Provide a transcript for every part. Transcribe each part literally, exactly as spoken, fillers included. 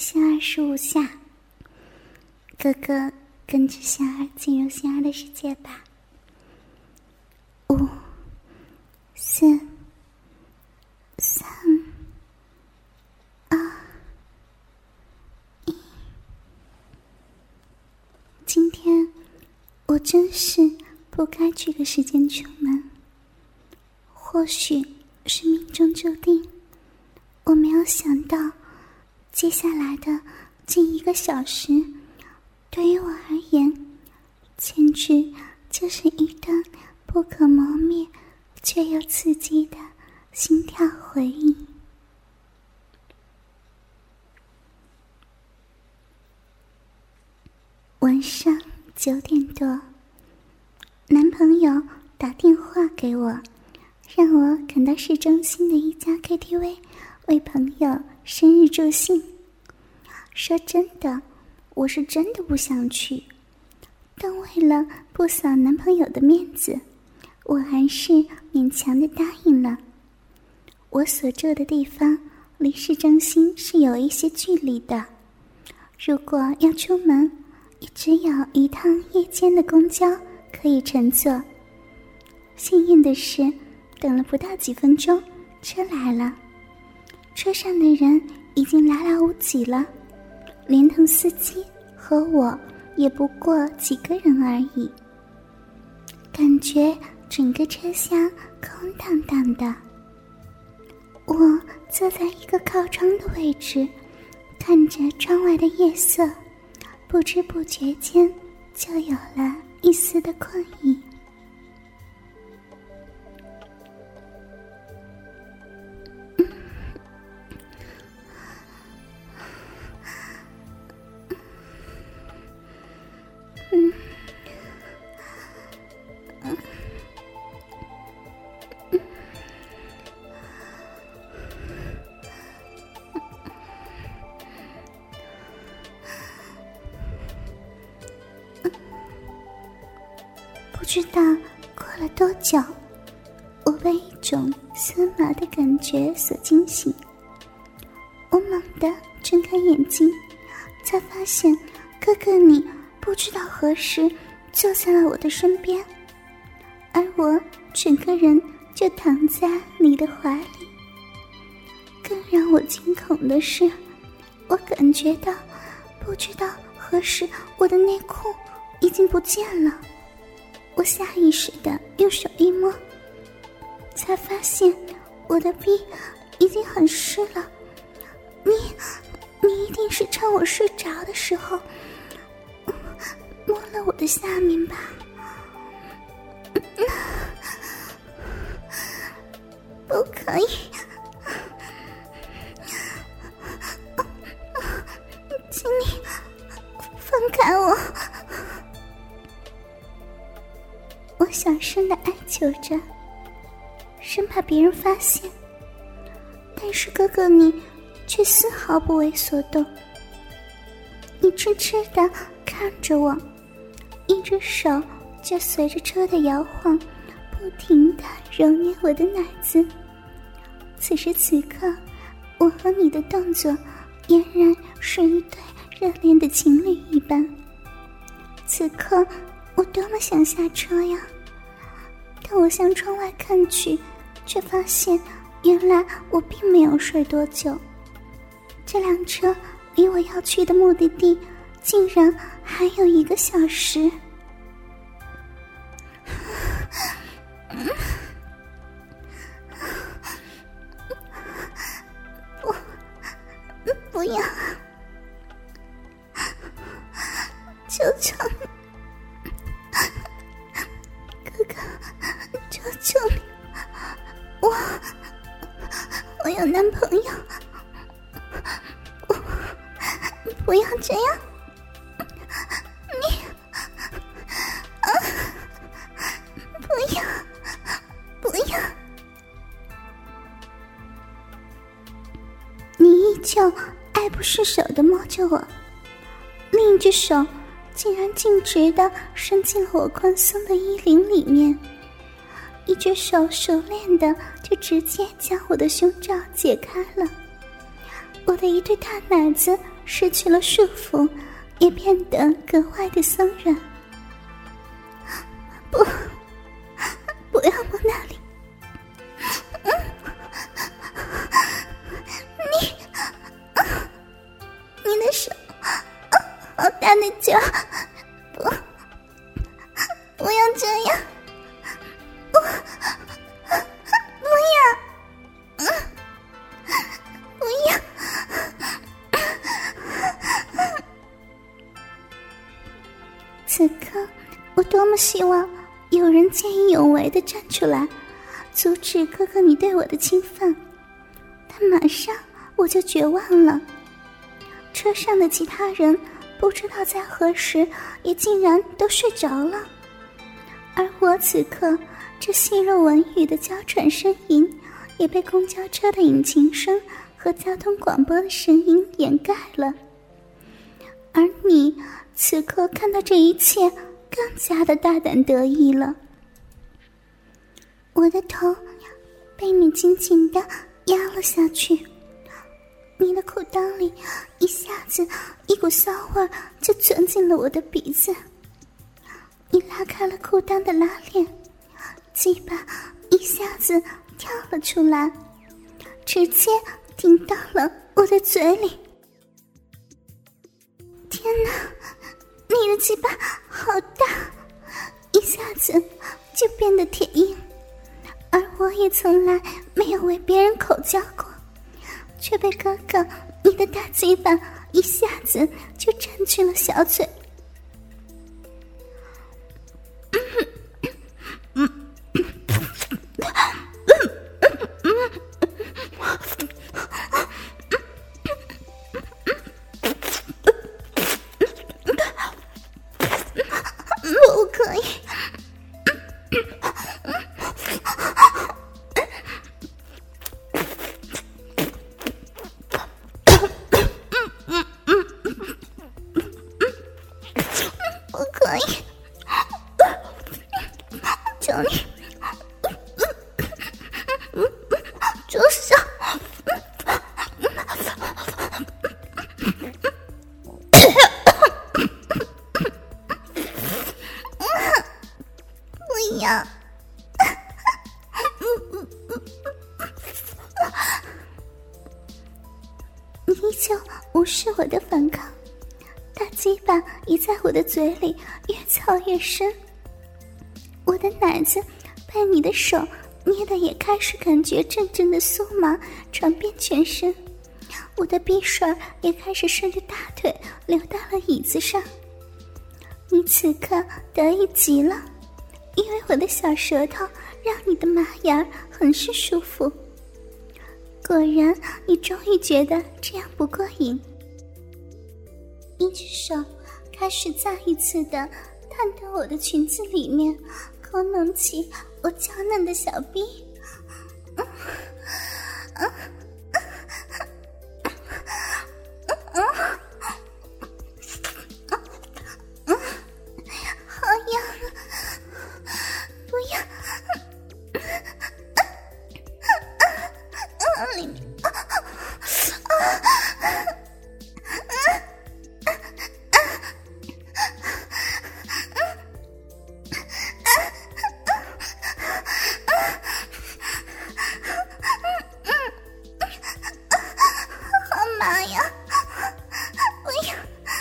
仙儿十五下。哥哥，跟着仙儿进入仙儿的世界吧。五、四、三、二、一。今天我真是不该这个时间出门，或许是命中注定。我没有想到，接下来的近一个小时，对于我而言，简直就是一段不可磨灭却又刺激的心跳回忆。晚上九点多，男朋友打电话给我，让我赶到市中心的一家 K T V 为朋友生日助兴。说真的，我是真的不想去，但为了不扫男朋友的面子，我还是勉强的答应了。我所住的地方离市中心是有一些距离的，如果要出门，也只有一趟夜间的公交可以乘坐。幸运的是，等了不到几分钟，车来了，车上的人已经寥寥无几了，连同司机和我也不过几个人而已，感觉整个车厢空荡荡的。我坐在一个靠窗的位置，看着窗外的夜色，不知不觉间就有了一丝的困意。不知道过了多久，我被一种酥麻的感觉所惊醒。我猛地睁开眼睛，才发现哥哥你不知道何时坐在了我的身边，而我整个人就躺在你的怀里。更让我惊恐的是，我感觉到不知道何时我的内裤已经不见了。我下意识地用手一摸，才发现我的臂已经很湿了。你你一定是趁我睡着的时候摸了我的下面吧？不可以，请你放开我。我小声地哀求着，生怕别人发现，但是哥哥你却丝毫不为所动。你痴痴地看着我，一只手就随着车的摇晃不停地揉捏我的奶子。此时此刻，我和你的动作俨然是一对热恋的情侣一般。此刻我多么想下车呀，但我向窗外看去，却发现原来我并没有睡多久。这辆车离我要去的目的地竟然还有一个小时。不，不要，求求你，哥哥，求求你，我我有男朋友，不不要这样，你啊，不要不要。你依旧爱不释手地摸着我，另一只手竟然径直地伸进了我宽松的衣领里面，一只手熟练地就直接将我的胸罩解开了， 我的一对大奶子失去了束缚，也变得格外的松软。不，不要摸那里！你，你的手，好大的脚！不，不要这样！不，不要！不要！此刻，我多么希望有人见义勇为地站出来，阻止哥哥你对我的侵犯，但马上我就绝望了。车上的其他人不知道在何时也竟然都睡着了，而我此刻这细若蚊语的娇喘呻吟也被公交车的引擎声和交通广播的声音掩盖了。而你此刻看到这一切更加的大胆得意了。我的头被你紧紧地压了下去，你的裤裆里一下子一股骚味就钻进了我的鼻子。你拉开了裤裆的拉链，鸡巴一下子跳了出来，直接顶到了我的嘴里。天哪，你的鸡巴好大，一下子就变得铁硬，而我也从来没有为别人口交过，却被哥哥你的大鸡巴一下子就占据了小嘴。不可以，不可以，求你住手！不要！你依旧无视我的反抗，大鸡巴也在我的嘴里越操越深，我的奶子被你的手捏得也开始感觉阵阵的酥麻传遍全身，我的鼻水也开始顺着大腿流到了椅子上。你此刻得意极了，因为我的小舌头让你的麻眼很是舒服。果然，你终于觉得这样不过瘾，一只手开始再一次的探到我的裙子里面，抠弄起我娇嫩的小臂。嗯嗯嗯嗯，好痒啊！不要！里面啊啊好麻呀！不要！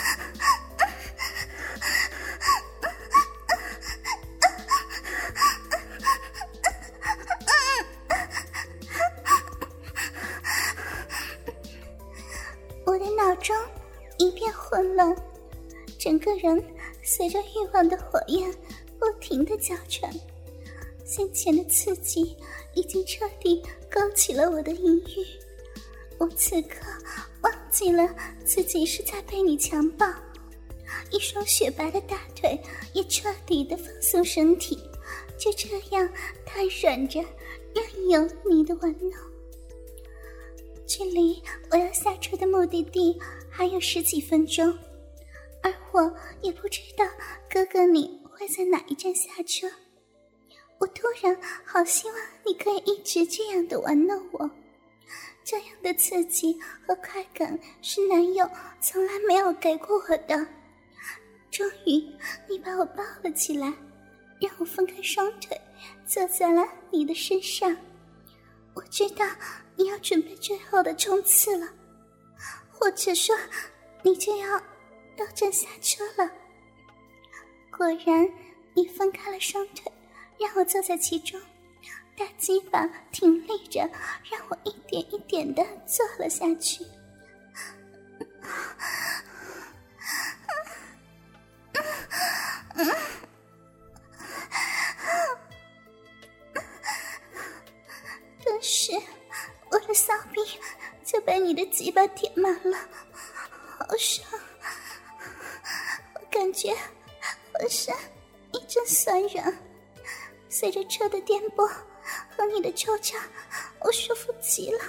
我的脑中一片混乱，整个人随着欲望的火焰不停地搅喘，先前的刺激已经彻底勾起了我的淫欲。我此刻忘记了自己是在被你强暴，一双雪白的大腿也彻底的放松身体，就这样瘫软着任由你的玩弄。距离我要下车的目的地还有十几分钟，而我也不知道哥哥你会在哪一站下车。我突然好希望你可以一直这样的玩弄我， 这样的刺激和快感是男友从来没有给过我的。终于，你把我抱了起来，让我分开双腿，坐在了你的身上。我知道你要准备最后的冲刺了，或者说，你就要到站下车了。果然，你分开了双腿，让我坐在其中，大鸡巴挺立着，让我一点一点地坐了下去。顿时，我的骚逼就被你的鸡巴填满了，好爽！我感觉浑身一阵酸软，随着车的颠簸和你的抽插，我舒服极了。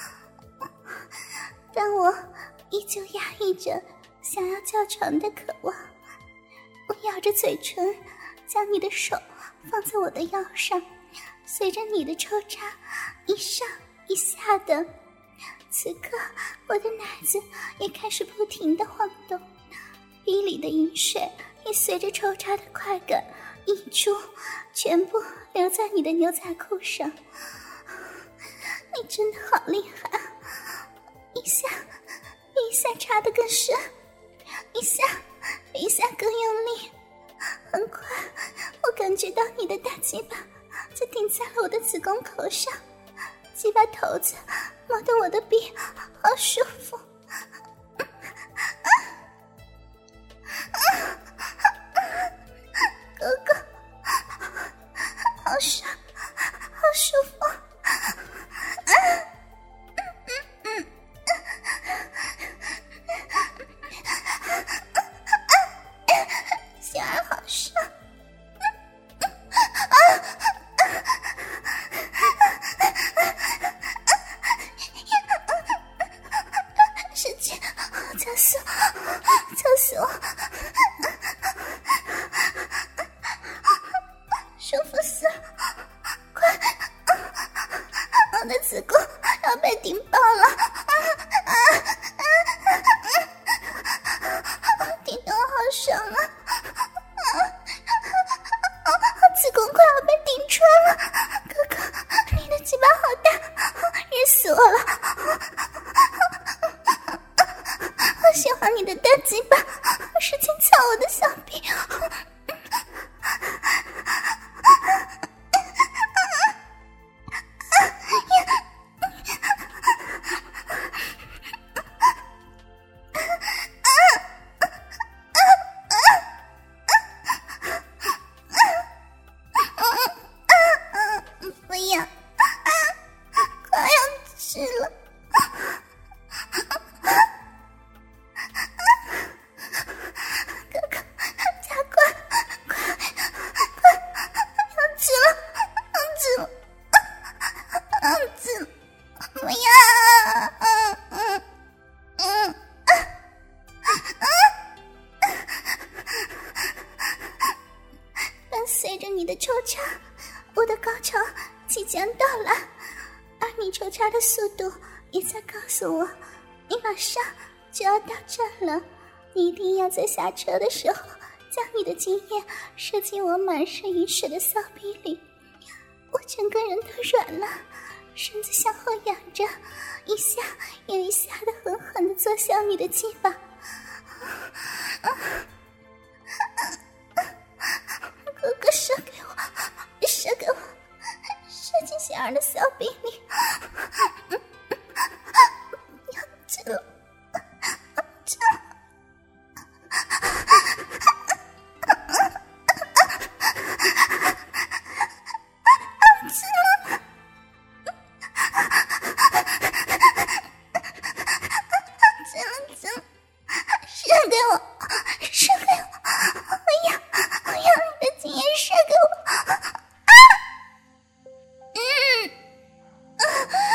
但我依旧压抑着想要叫床的渴望，我咬着嘴唇，将你的手放在我的腰上，随着你的抽插一上一下的。此刻我的奶子也开始不停地晃动，逼里的饮水也随着抽插的快感溢出，全部留在你的牛仔裤上。你真的好厉害，一下比一下插得更深，一下比一下更用力。很快我感觉到你的大鸡巴就顶在了我的子宫口上，鸡巴头子摸得我的臂好舒服。哥哥好爽，好舒服。小孩好爽。世界操死我，操死我，舒服死了，快，我的子宫要被顶爆了，顶得我好爽啊，子宫快要被顶穿了，哥哥，你的鸡巴好大，热死我了，好喜欢你的大鸡巴，使劲操我的小臂。不要，快要吃了。哥哥，加快，快，快，要吃了，要吃了，要吃了，不要，嗯嗯嗯，伴随着你的抽插，我的高潮即将到来，而你抽插的速度也在告诉我，你马上就要到站了。你一定要在下车的时候，将你的精液射进我满是饮水的骚逼里。我整个人都软了，身子向后仰着，一下又一下的狠狠地坐向你的鸡巴。哥哥射给我，射给我，射进小儿的小臂里。要吃了，吃了。啊！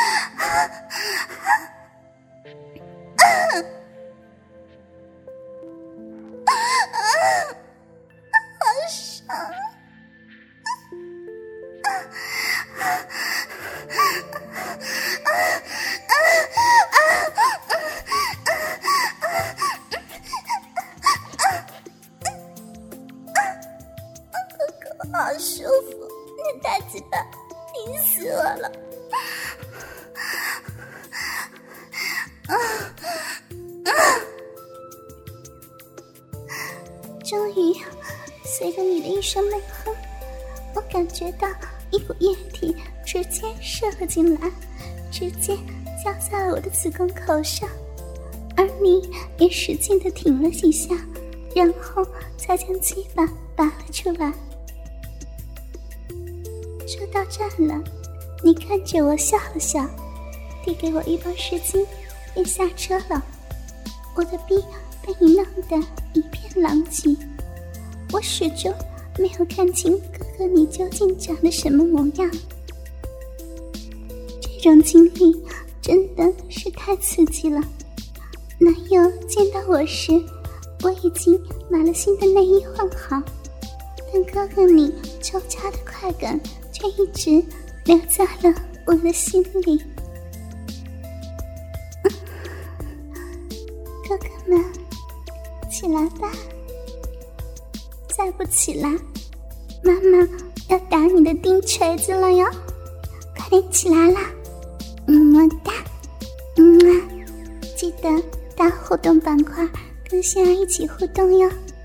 终于随着你的一声闷哼，我感觉到一股液体直接射了进来，直接浇在了我的子宫口上，而你也使劲地挺了几下，然后才将鸡巴拔了出来。说到这儿了，你看着我笑了笑，递给我一包湿巾，便下车了。我的逼被你弄得一片狼藉，我始终没有看清哥哥你究竟长得什么模样。这种经历真的是太刺激了。男友见到我时，我已经买了新的内衣换好，但哥哥你抽插的快感却一直留在了我的心里。哥哥们，起来吧，再不起来，妈妈要打你的钉锤子了哟！快点起来啦，么哒，嗯啊，记得打互动板块跟心儿一起互动哟。